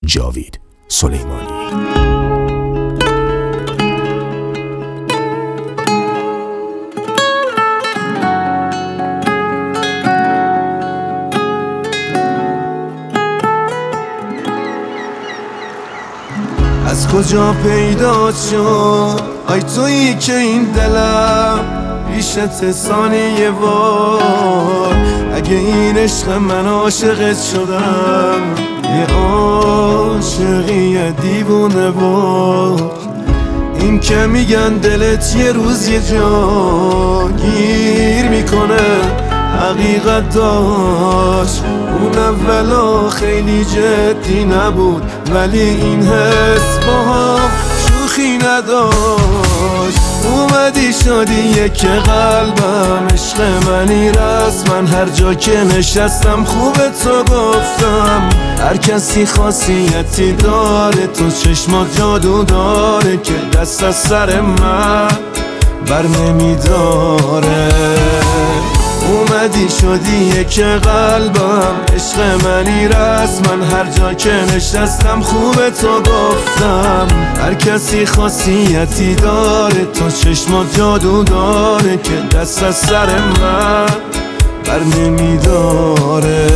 جاوید سلیمانی. از کجا پیدا شد آی تویی که این دلم پیشت ثانیه وار؟ اگه این عشق من عاشقت شدم، یه عاشقی دیوونه وار. این که میگن دلت یه روز یه جا گیر میکنه، حقیقت داشت. اون اولا خیلی جدی نبود، ولی این حس با هم شوخی نداشت. اومدی شدی یک قلبم، عشق منی رسمن. هر جا که نشستم خوب تو گفتم. هر کسی خاصیتی داره، تو چشمات جادو داره که دست از سر من بر نمیداره. اومدی شدی یک قلبم، عشق منی رسمن. هر جا که نشستم خوب تو گفتم. هر کسی خاصیتی داره، تو چشمات جادو داره که دست از سر من بر نمیداره.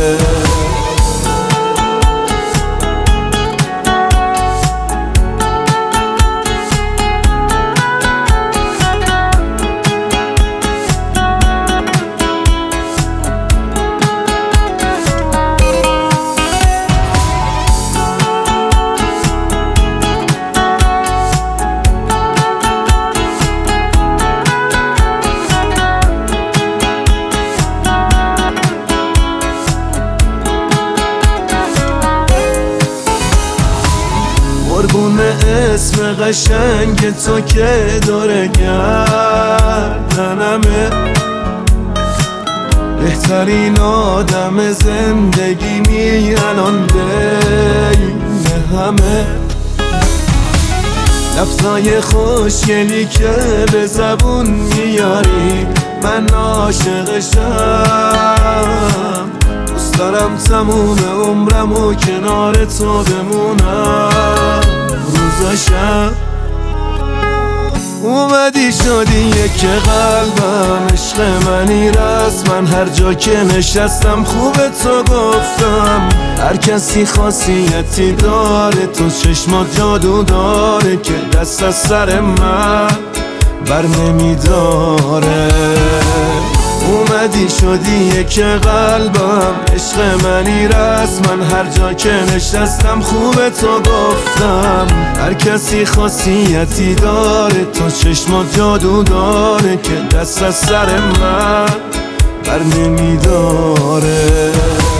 قربون اسم قشنگ تو که داره گردنمه، بهترین آدم زندگی می الان بین همه. لفظای خوشگلی که به زبون میاری، من عاشقشم. دوست دارم تموم عمرم و کنار تو بمونم روز و شب. اومدی شدی یک قلبم، عشق منی رسمن. هر جا که نشستم خوب تو گفتم. هر کسی خاصیتی داره، تو چشمات جادو داره که دست از سر من بر نمیداره. اومدی شدی یک قلبم، عشق منی رسمن. هر جا که نشستم خوب تو گفتم. هر کسی خاصیتی داره، تو چشمات جادو داره که دست از سر من بر نمیداره.